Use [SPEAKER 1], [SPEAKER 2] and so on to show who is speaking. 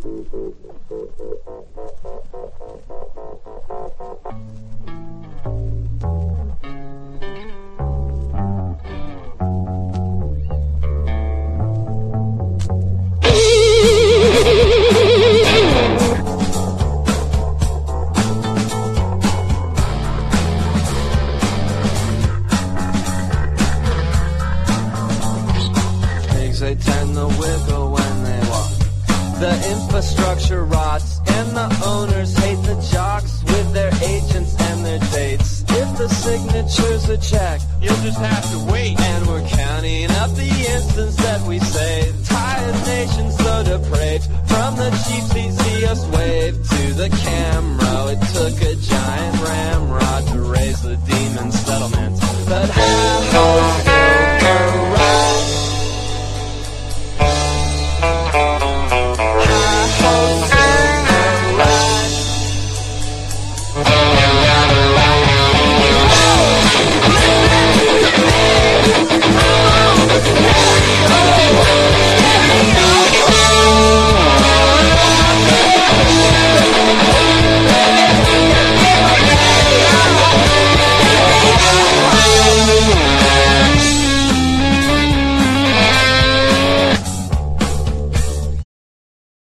[SPEAKER 1] They tend to wiggle when they walk. The infrastructure rots, and the owners hate the jocks with their agents and their dates. If the signatures are checked,
[SPEAKER 2] you'll just have to wait.
[SPEAKER 1] And we're counting up the instants that we save. Tired nation so depraved. From the cheap seat, see us wave to the camera. It took a